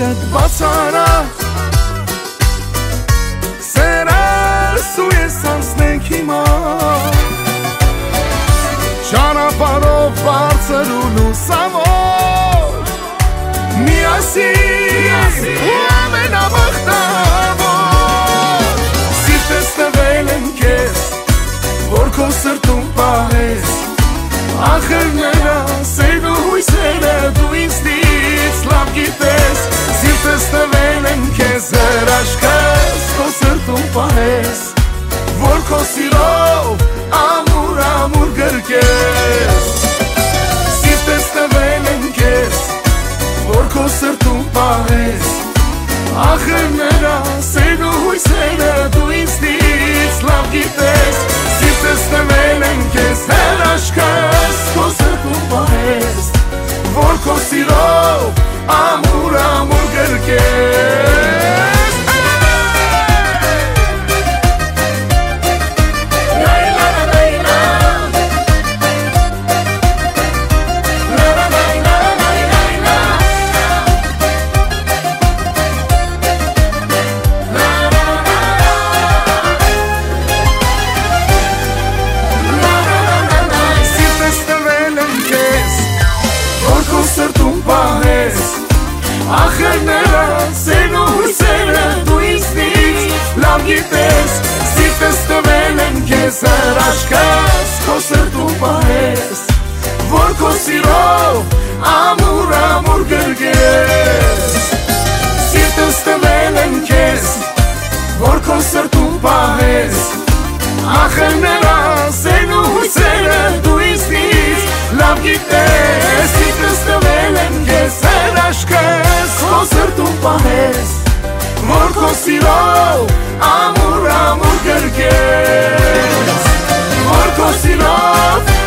սիրտ բացարախ Սերս ու ես անցնենք հիմա Ճանապարհով բարձր ու լուսավոր Միասին ու ամենաբախտավոր Սիրտս տվել եմ քեզ որ քո սրտում պահես Ախրները, սերն ու հույսերը դու ինձնից լավ գիտես Սիրտս տվել եմ քեզ հրաշքս քո սրտում պահես Որ քո սիրով ամուր ամուր գրկես Սիրտս տվել եմ քեզ որ քո սրտում պահես Ախրները, սերն ու հույսերը դու ինձնից լավ գիտես Սիրտս տվել եմ քեզ հրաշքս քո սրտում պահես Որ քո սիրով ամուր ամուր գրկես Ախրները, սերն ու հույսերը դու ինձնից լավ գիտես Սիրտս տվել եմ քեզ հրաշքս քո սրտում պահես Որ քո սիրով ամուր ամուր գրկես Սիրտս տվել եմ քեզ որ քո սրտում պահես Ախրները, սերն ու հույսերը դու ինձնից լավ գիտես Սիրտս տվել եմ քեզ հրաշքս քո սրտում պահես Որ քո սիրով ամուր ամուր գրկես Որ քո սիրով